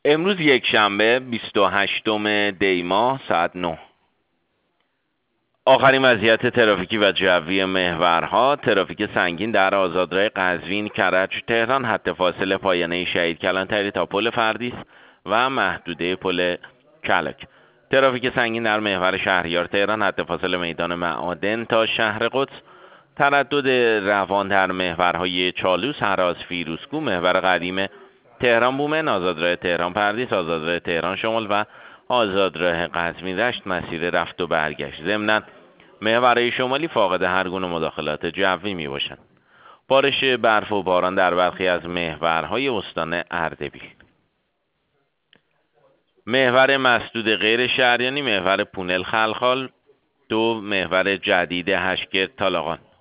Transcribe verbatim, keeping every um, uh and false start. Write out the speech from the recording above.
امروز یک شنبه بیست و هشتم دی ماه ساعت نه. آخرین وضعیت ترافیکی و جوی محورها: ترافیک سنگین در آزادراه قزوین، کرج، تهران، خط فاصله پایانه شهید کلانتری تا پل فردیس و محدوده پل کلک. ترافیک سنگین در محور شهریار تهران، خط فاصله میدان معادن تا شهر قدس. تردد روان در محورهای چالوس، هراز، فیروزکوه، محور قدیم تهران بومن، آزادراه تهران پردیس، آزادراه تهران شمال و آزادراه قزوین رشت مسیر رفت و برگشت. ضمناً محورهای شمالی فاقد هر گونه مداخلات جوی می باشند. بارش برف و باران در برخی از محورهای استان اردبیل. محور مسدود غیر شهریانی: محور پونل خلخال، دو محور جدید هشگرد طالقان.